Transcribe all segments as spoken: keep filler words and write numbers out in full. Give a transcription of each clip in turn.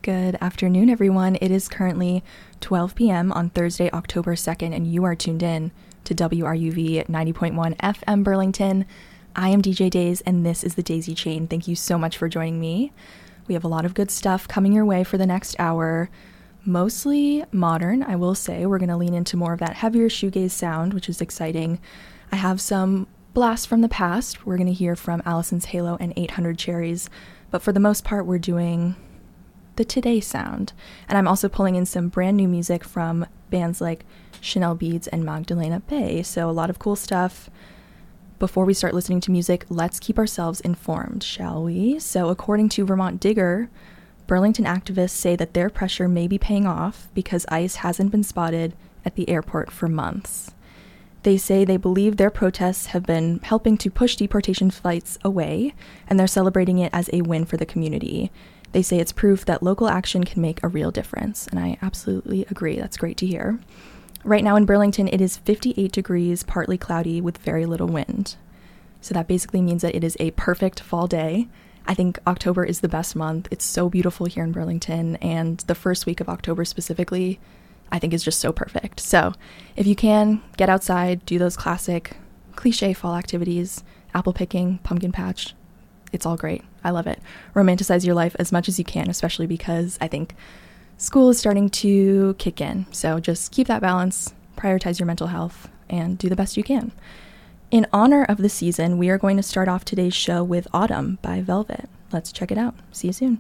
Good afternoon, everyone. It is currently twelve p.m. on Thursday, October second, and you are tuned in to W R U V at ninety point one F M Burlington. I am D J Days, and this is the Daisy Chain. Thank you so much for joining me. We have a lot of good stuff coming your way for the next hour. Mostly modern, I will say. We're going to lean into more of that heavier shoegaze sound, which is exciting. I have some blasts from the past. We're going to hear from Allison's Halo and eight hundred Cherries, but for the most part, we're doing the today sound. And I'm also pulling in some brand new music from bands like Chanel Beads and Magdalena Bay, so a lot of cool stuff. Before we start listening to music, let's keep ourselves informed, shall we? So according to Vermont Digger, Burlington activists say that their pressure may be paying off because ICE hasn't been spotted at the airport for months. They say they believe their protests have been helping to push deportation flights away, and they're celebrating it as a win for the community. They say it's proof that local action can make a real difference, and I absolutely agree. That's great to hear. Right now in Burlington, it is fifty-eight degrees, partly cloudy, with very little wind. So that basically means that it is a perfect fall day. I think October is the best month. It's so beautiful here in Burlington, and the first week of October specifically, I think is just so perfect. So if you can, get outside, do those classic cliche fall activities, apple picking, pumpkin patch. It's all great. I love it. Romanticize your life as much as you can, especially because I think school is starting to kick in. So just keep that balance, prioritize your mental health, and do the best you can. In honor of the season, we are going to start off today's show with Autumn by Velvet. Let's check it out. See you soon.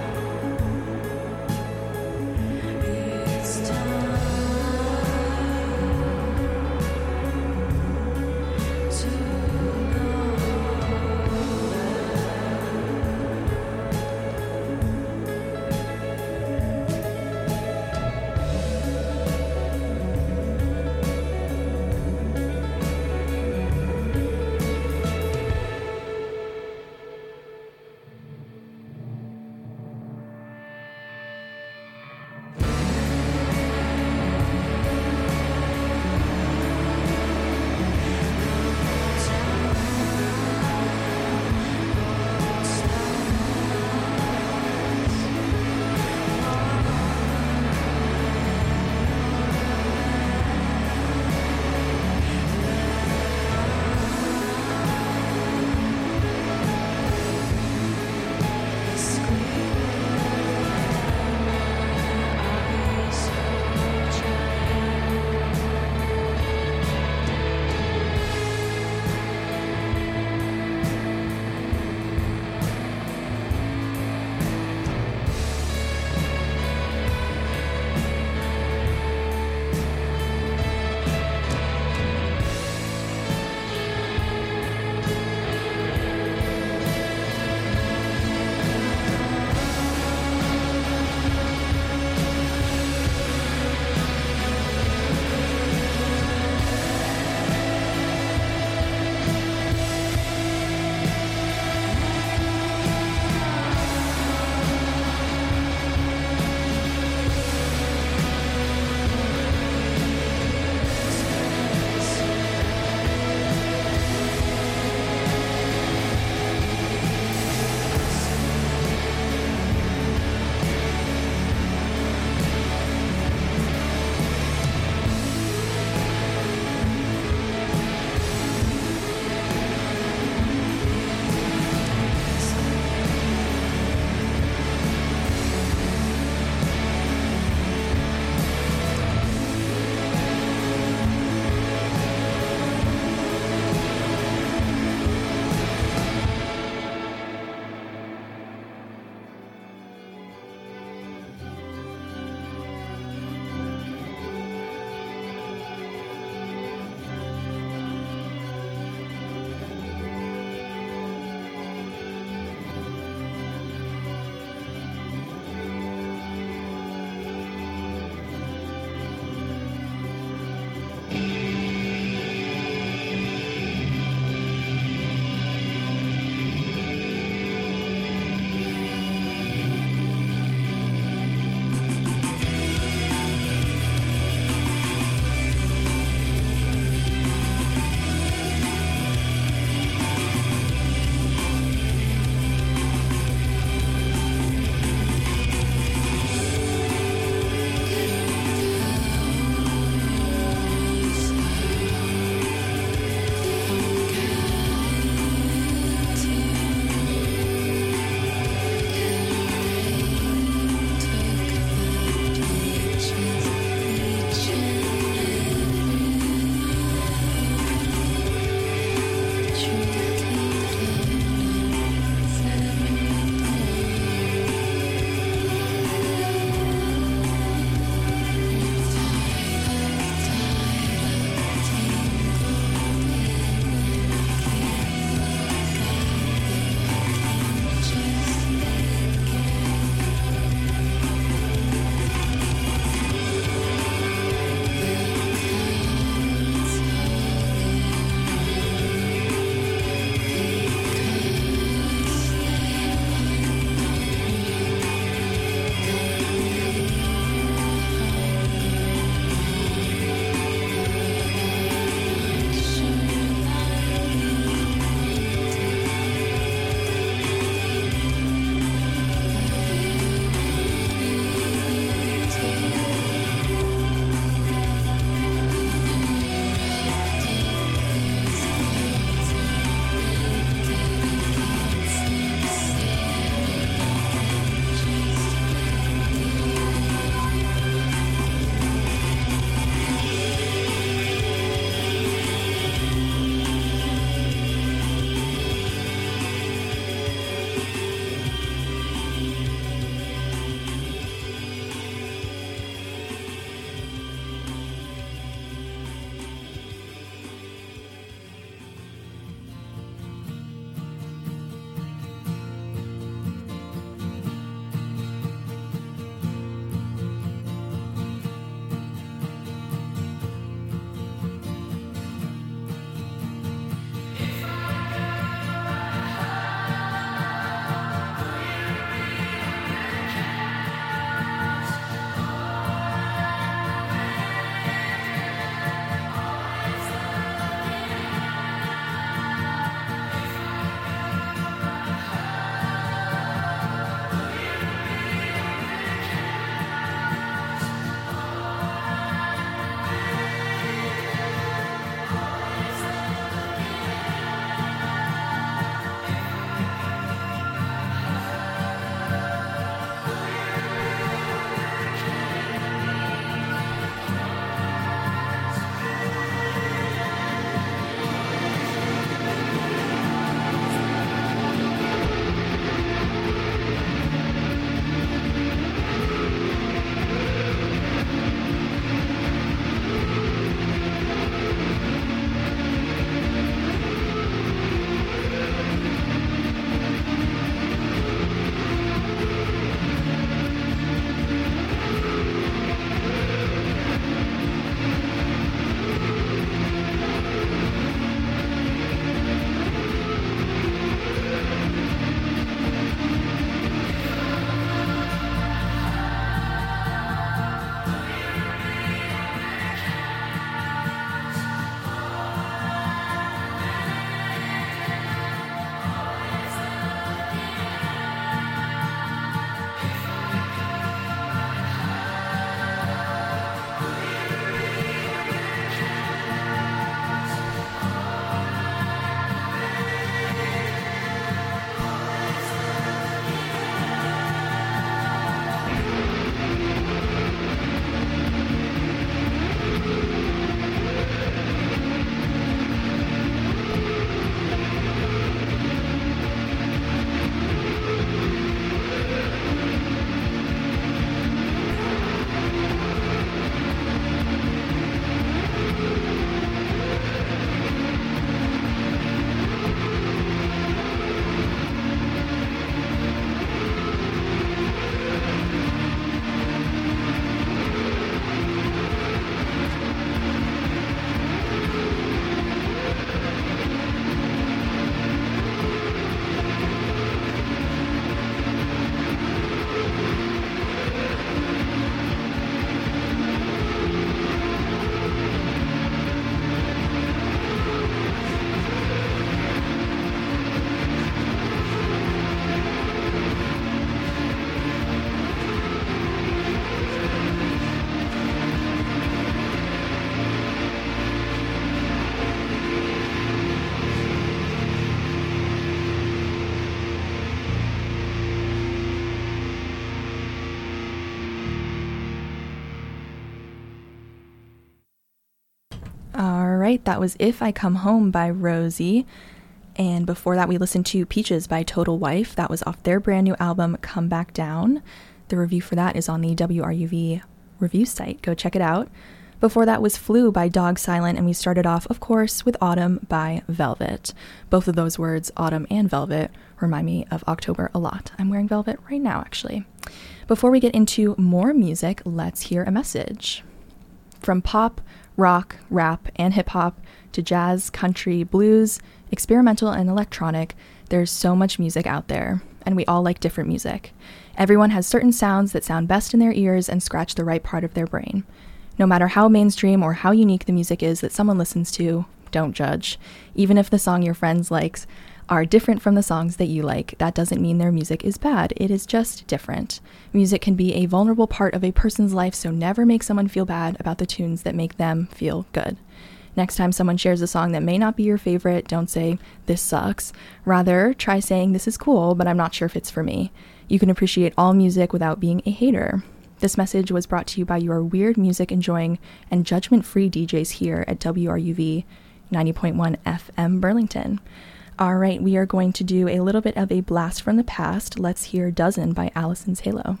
right, that was If I Come Home by Rosie. And before that, we listened to Peaches by Total Wife. That was off their brand new album, Come Back Down. The review for that is on the W R U V review site. Go check it out. Before that was Flu by Dog Silent, and we started off, of course, with Autumn by Velvet. Both of those words, autumn and velvet, remind me of October a lot. I'm wearing velvet right now, actually. Before we get into more music, let's hear a message. From pop, rock, rap, and hip-hop to jazz, country, blues, experimental, and electronic, there's so much music out there, and we all like different music. Everyone has certain sounds that sound best in their ears and scratch the right part of their brain. No matter how mainstream or how unique the music is that someone listens to, don't judge. Even if the song your friends likes are different from the songs that you like, that doesn't mean their music is bad. It is just different. Music can be a vulnerable part of a person's life, so never make someone feel bad about the tunes that make them feel good. Next time someone shares a song that may not be your favorite, don't say, "This sucks." Rather, try saying, "This is cool, but I'm not sure if it's for me." You can appreciate all music without being a hater. This message was brought to you by your weird music enjoying and judgment-free D Js here at W R U V ninety point one F M Burlington. All right, we are going to do a little bit of a blast from the past. Let's hear Dozen by Allison's Halo.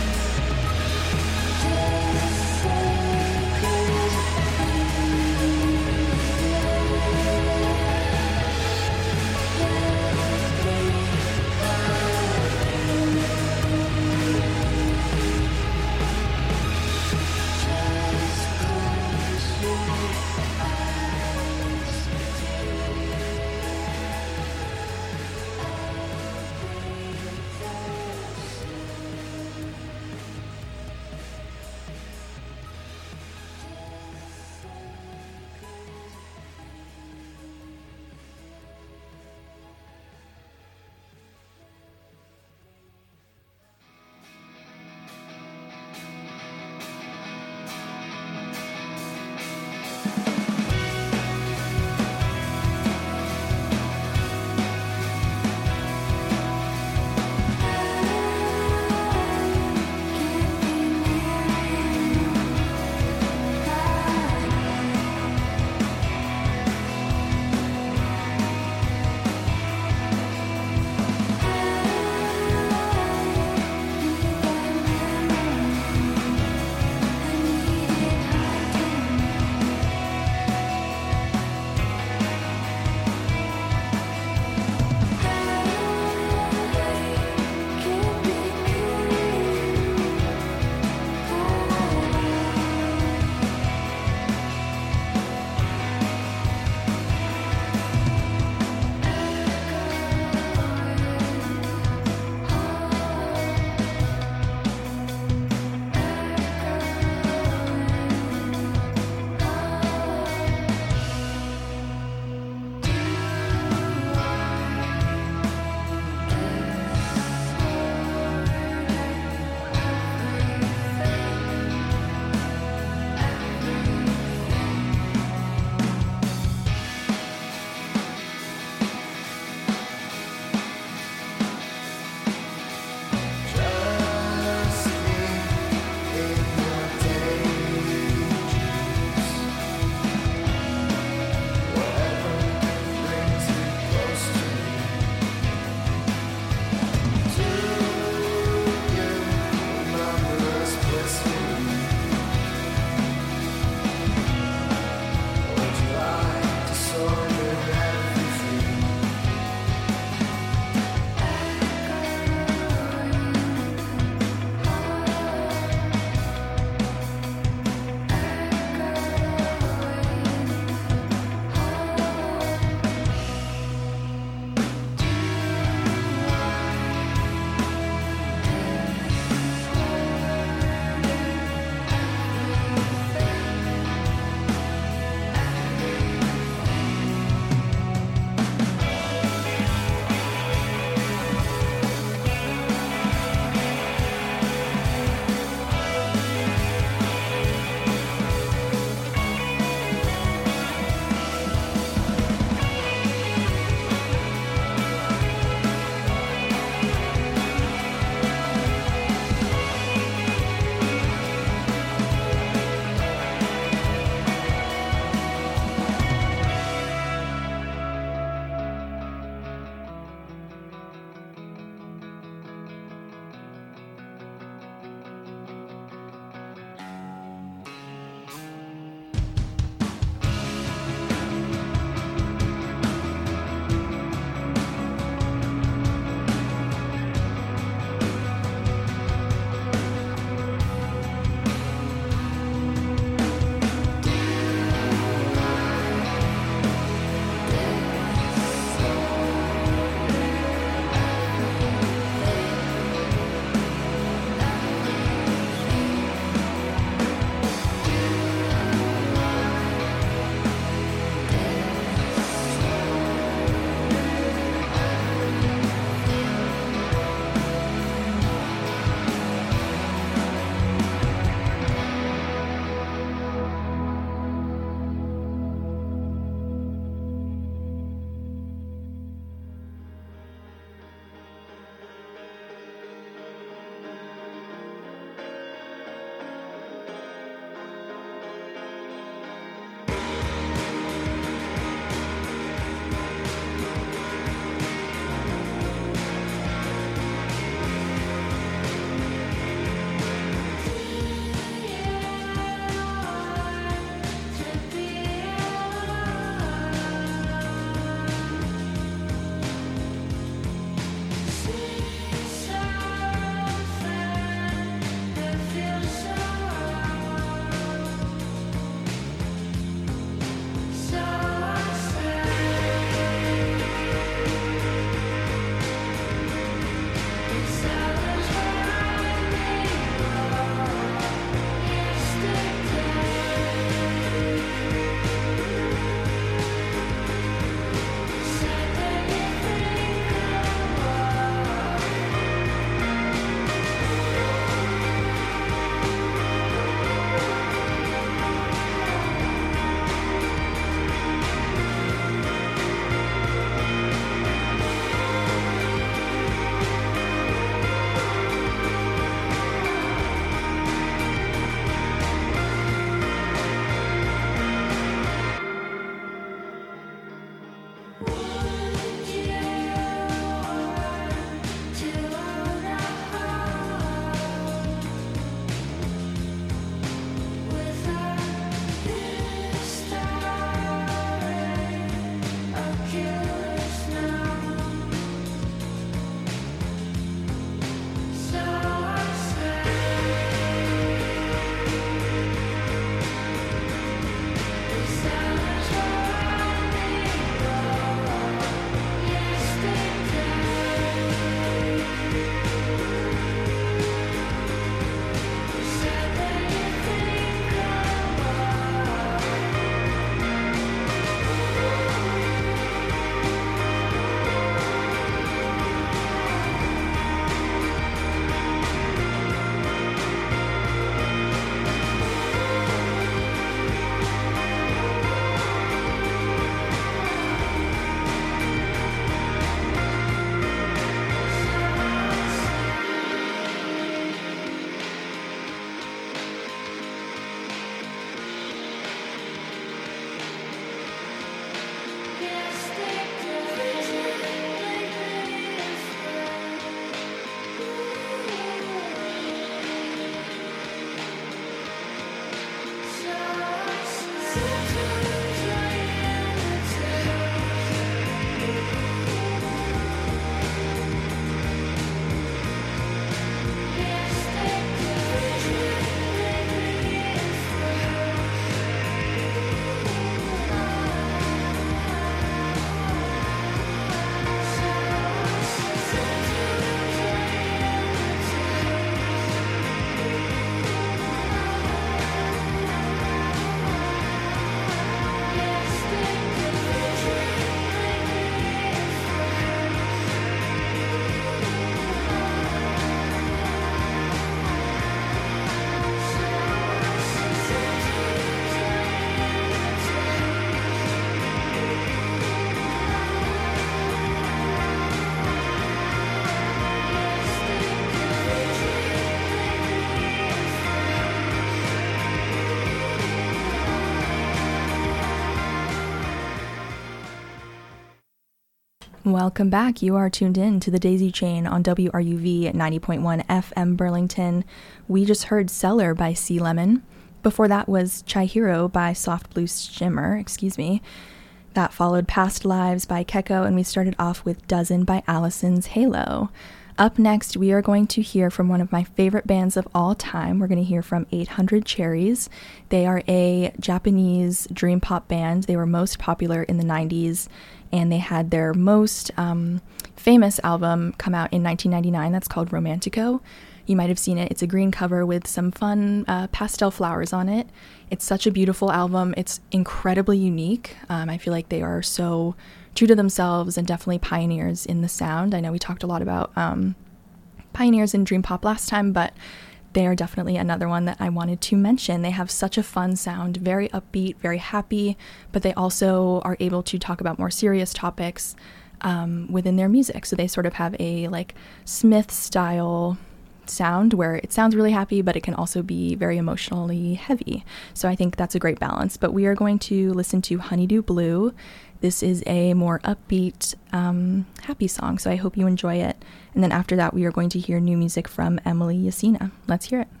Welcome back. You are tuned in to the Daisy Chain on W R U V ninety point one F M Burlington. We just heard Cellar by Sea Lemon. Before that was Chihiro by Soft Blue Shimmer, excuse me. That followed Past Lives by Keko, and we started off with Dozen by Allison's Halo. Up next, we are going to hear from one of my favorite bands of all time. We're going to hear from eight hundred Cherries. They are a Japanese dream pop band. They were most popular in the nineties, and they had their most um, famous album come out in nineteen ninety-nine. That's called Romantico. You might have seen it. It's a green cover with some fun uh, pastel flowers on it. It's such a beautiful album. It's incredibly unique. Um, I feel like they are so true to themselves and definitely pioneers in the sound. I know we talked a lot about um, pioneers in dream pop last time, but they are definitely another one that I wanted to mention. They have such a fun sound, very upbeat, very happy, but they also are able to talk about more serious topics um, within their music. So they sort of have a like Smith style sound where it sounds really happy, but it can also be very emotionally heavy. So I think that's a great balance. But we are going to listen to Honeydew Blue. This is a more upbeat, um, happy song, so I hope you enjoy it. And then after that, we are going to hear new music from Emily Yasina. Let's hear it.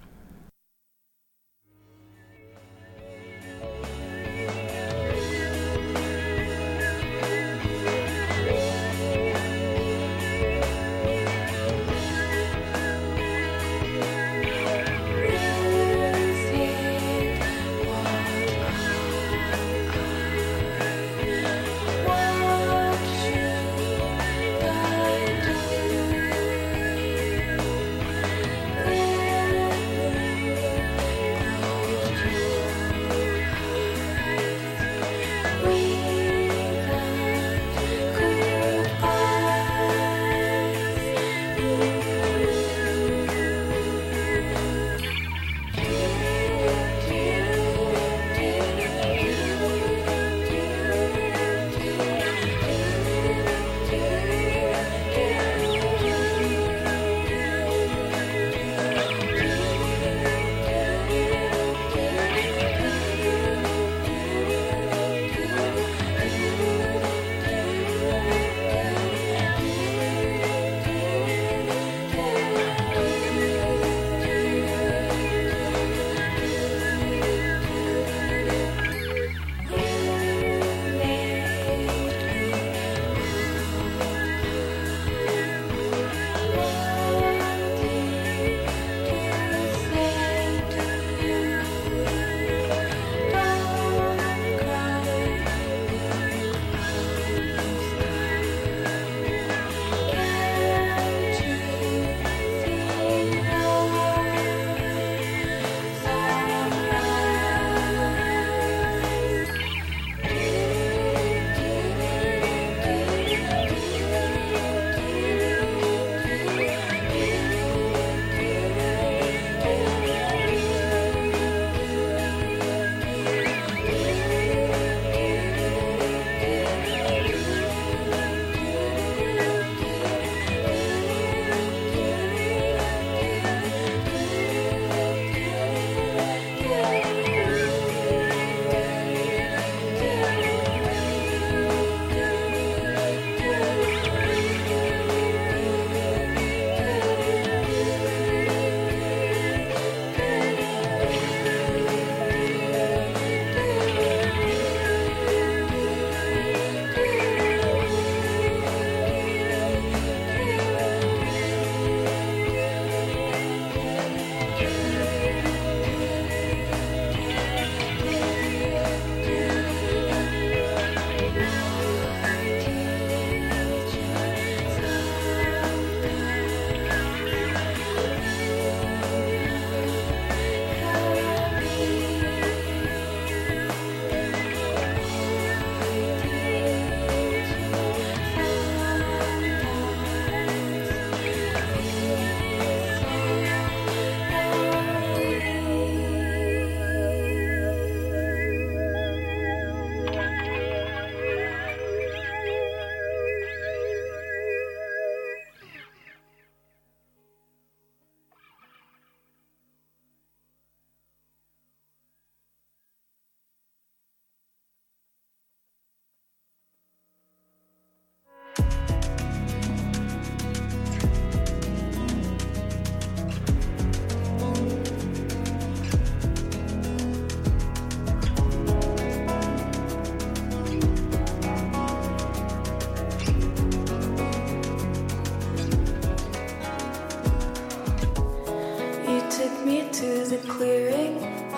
me to the clearing.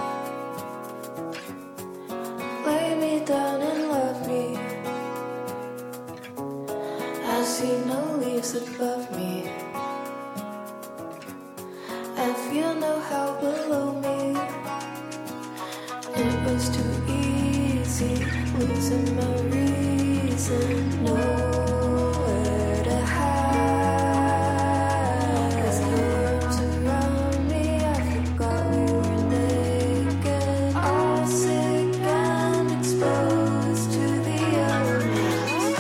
Lay me down and love me. I see no leaves above me. I feel no hell below me. It was too easy, losing my reason. Nowhere to hide. With your arms around me, I forgot we were naked. All sick and exposed to the elements.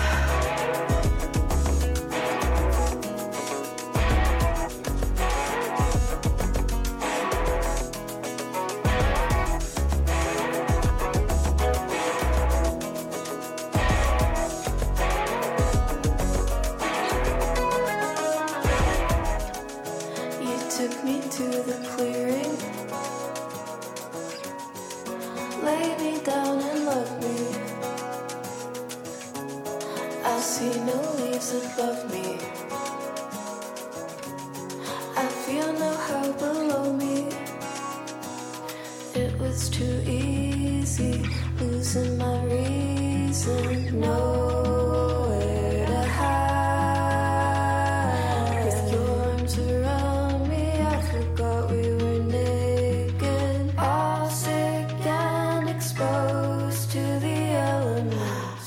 Took me to the clearing. Lay me down and love me. I see no leaves above me. I feel no hell below me. It was too easy, losing my reason. Nowhere to hide. With your arms around me, I forgot we were naked. All sick and exposed to the elements.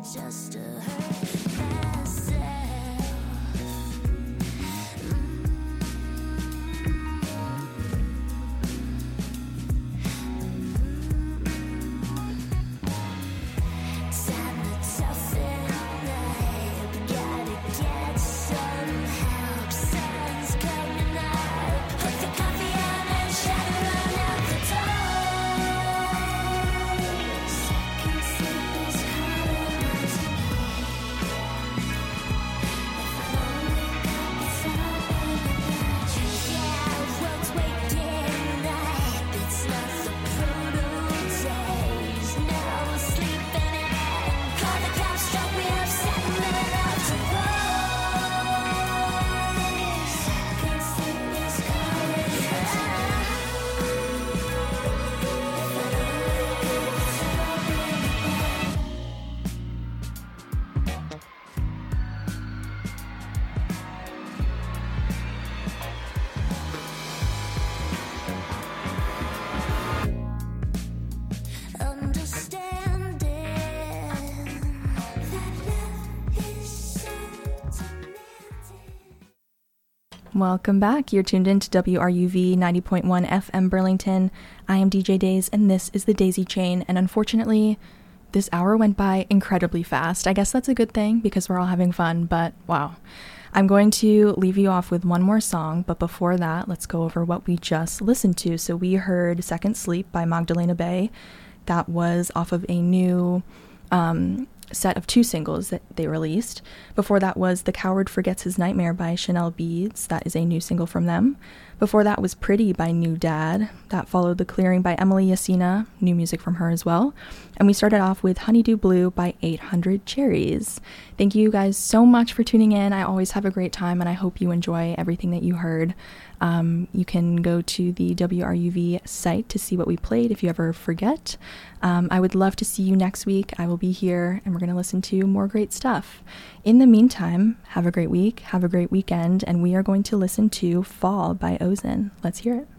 just to hurt myself. Time to toughen up, gotta get some help. Sun's coming up, put the coffee on and shadow run out the door. Second sleep is calling out to me. If I only got something about you. Yeah, world's waking up, it's not the brutal days. No sleeping in, call the cops, drop me up, seven minutes out to rise. Second sleep is calling out to me. If I only got something about understanding that love is sentimental. Welcome back. You're tuned in to W R U V ninety point one F M Burlington. I am D J Days, and this is the Daisy Chain. And unfortunately, this hour went by incredibly fast. I guess that's a good thing because we're all having fun, but wow. I'm going to leave you off with one more song, but before that, let's go over what we just listened to. So we heard Second Sleep by Magdalena Bay. That was off of a new um, set of two singles that they released. Before that was The Coward Forgets His Nightmare by Chanel Beads. That is a new single from them. Before that was Pretty by New Dad. That followed The Clearing by Emily Yasina, new music from her as well. And we started off with Honeydew Blue by eight hundred Cherries. Thank you guys so much for tuning in. I always have a great time, and I hope you enjoy everything that you heard. Um, you can go to the W R U V site to see what we played if you ever forget. Um, I would love to see you next week. I will be here, and we're going to listen to more great stuff. In the meantime, have a great week, have a great weekend, and we are going to listen to Fall by Ozin. Let's hear it.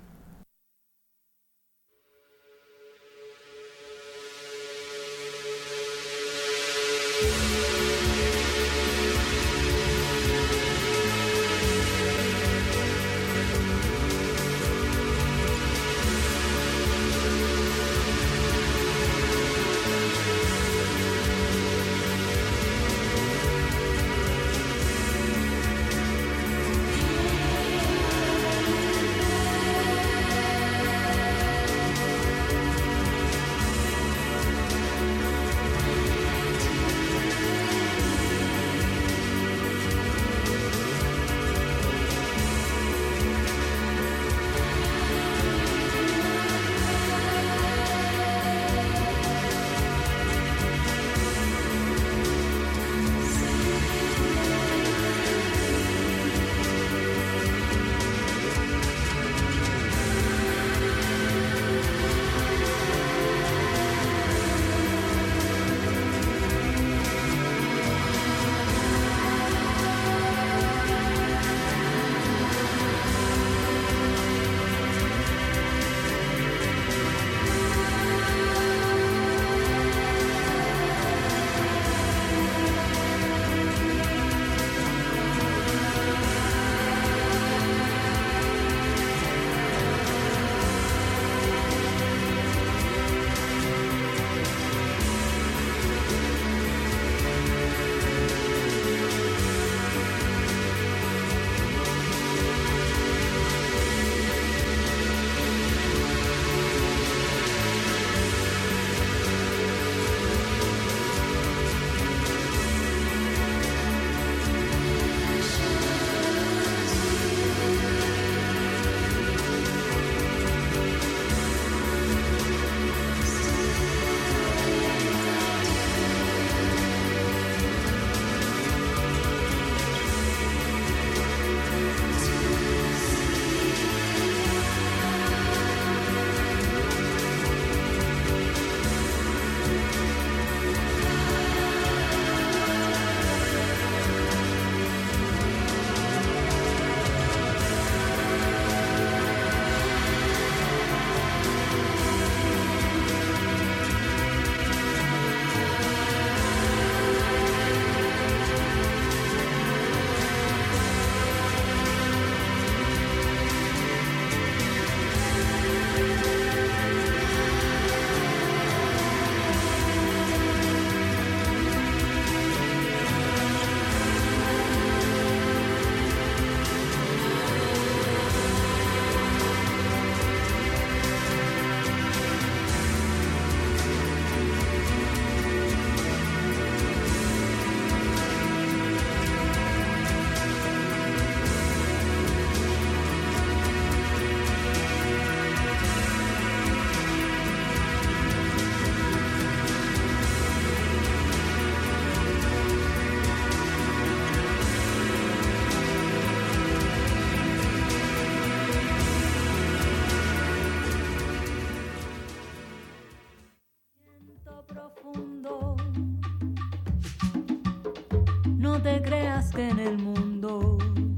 No te creas que en el mundo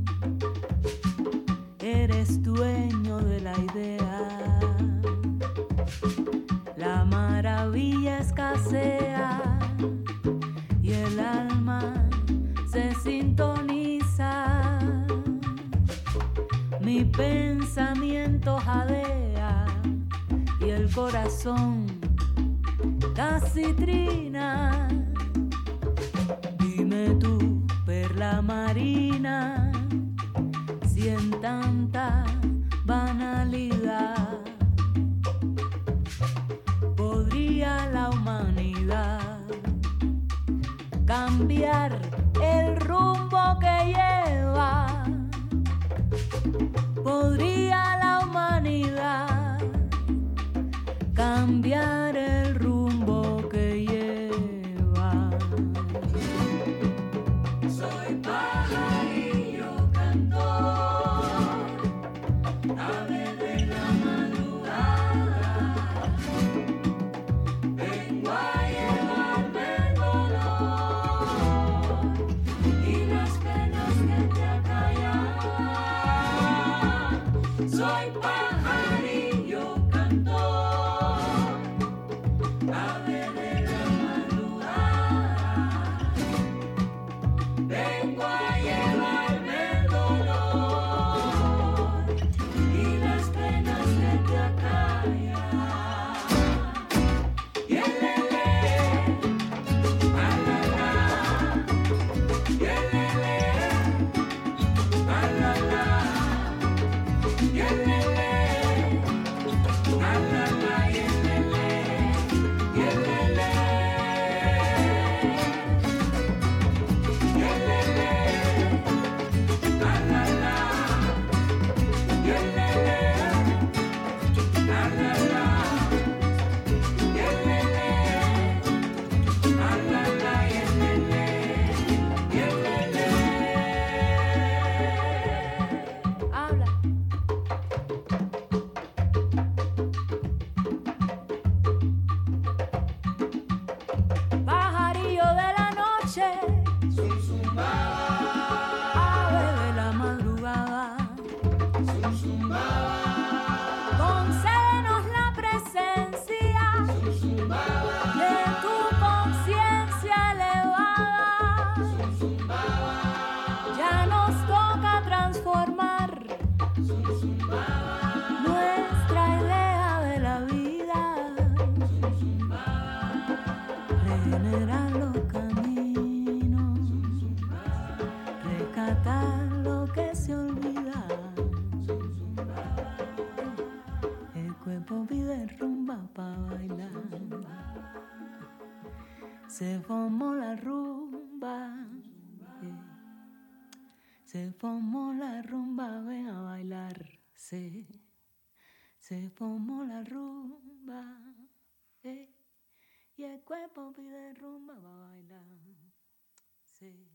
eres dueño de la idea. La maravilla escasea y el alma se sintoniza. Mi pensamiento jadea y el corazón casi trina. Dime tú, perla marina, si en tanta banalidad podría la humanidad cambiar el rumbo que lleva. Podría la humanidad cambiar el rumbo que lleva. Soy pajarillo cantor, ave de la madrugada. Vengo a llevarme el dolor y las penas que te acallan. Soy pajarillo cantor, ave de la madrugada. Vengo a llevarme el dolor y las penas que te acallan. Yelele, alala, yelele, alala, yelele, alala, yelele, yelele, yelele, alala, yelele, alala, yelele, alala, yelele, yelele. Habla. Pajarillo de la noche, ave de la madrugada, concédenos la presencia de tu conciencia elevada. Ya nos toca transformar nuestra idea de la vida, regenerar los caminos, rescatar lo que se olvida. El cuerpo pide rumba pa' bailar. Se formó la rumba, eh. Se formó la rumba, ven a bailar. Se, se formó la rumba, eh. Y el cuerpo pide rumba pa' bailar. Sí.